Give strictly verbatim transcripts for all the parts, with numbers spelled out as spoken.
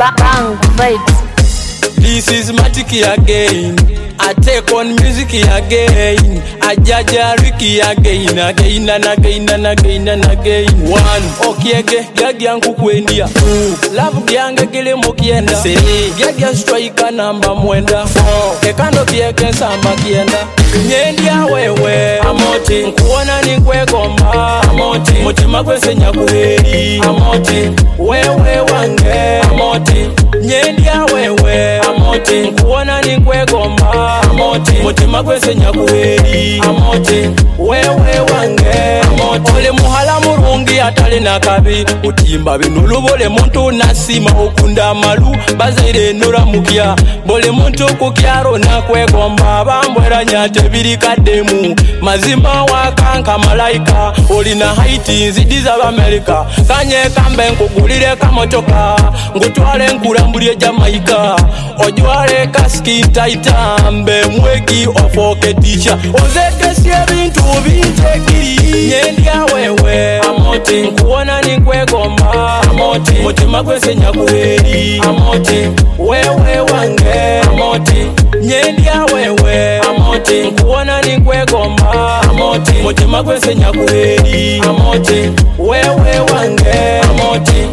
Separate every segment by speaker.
Speaker 1: Bang vibes.
Speaker 2: This is Matiki again. I take on music again. I judge Ricky again, again and again and again and again. One, okay, Gagian Kukwendia. Two, love Gianga Gile Mokienda. Three, Gagian Striker number Mwenda. Four, Ekano Kieken Samba Kienda. Nyendia wewe Amoti, Kuona ni kwe gomba Amoti, Motima kwe senya kuheri Amoti, wewe wange Amoti, nyendia wewe Amoti, Kuona ni kwe gomba Amoti, Motima kwe senya kuheri Amoti, wewe wange Amoti, ole muhala murungi atale nakabi Utimba binulu bole muntu nasima okunda malu Bazire nura mukia Bole muntu kukiaro na kwe gomba Bambwera nyate biri kademu mazima wakanka malaika olina Haiti nzidiza b'Amerika kanye kambe nkugulire kamotoka ngutwale nkulambulie Jamaica ojwale kaski taitambe mwegi ofoke ticha ozekesie bintu bintekiri nyendia wewe Amoti nkuona ni kwegomba Amoti mutima gwesenya kuheri Amoti wewe wange Amoti nyendia wewe Amoti nkuona ni kwegomba Amoti mutima gwesenya kuheri Amoti wewe wange Amoti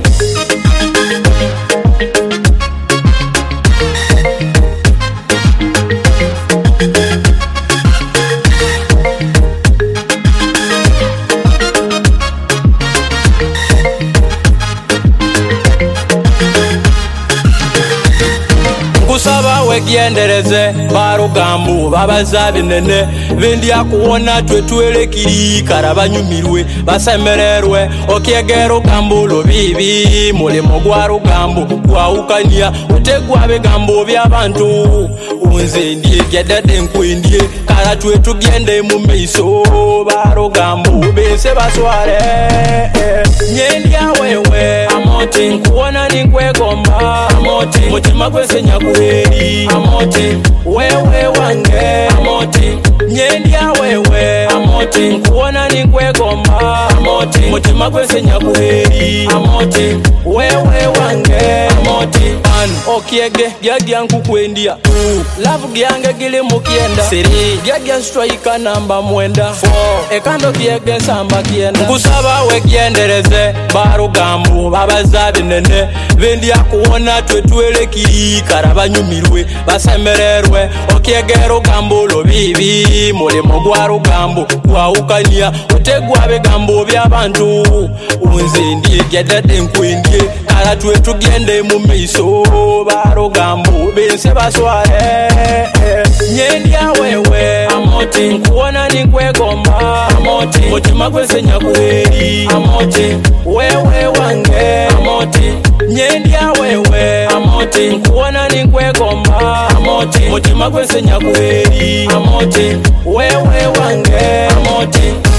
Speaker 2: Kusaba wegiendereze barugambu babazabi nene bendia kuona twetwele kiri karabanyumirwe basemererwe okiegero gambulo bibi mulimo gwa rugambu kwaukania utegwa begambo by'abantu unze ndiye gedade nkwendie kala twetu gende mu meiso barugambu bense basware nyendia wewe Amoti nkuona ni kwegomba Amoti mutima gwesenya kuheri Amoti wewe wange Amoti nyendia wewe Amoti nkuona ni kwegomba Amoti mutima gwesenya kuheri Amoti wewe wange Amoti an okiege gyagia nkukwendia Two, love gyange gile mukienda Three, gyagia striker namba Mwenda Four, ekando kiege samba kienda Nkusaba wegiendereze barugambu babazabi nene bendia kuona twetwele kiri karabanyumirwe basemererwe okiegero gambulo bibi mulimo gwa rugambu kwaukania utegwa begambo by'abantu unze ndiye gedade nkwendie kala twetu gende mu meiso barugambu bense basware nyendia wewe Amoti nkuona ni kwegomba Amoti mutima gwesenya kuheri Amoti wewe wange Amoti nyendia wewe Amoti nkuona ni kwegomba Amoti mutima gwesenya kuheri Amoti wewe wange Amoti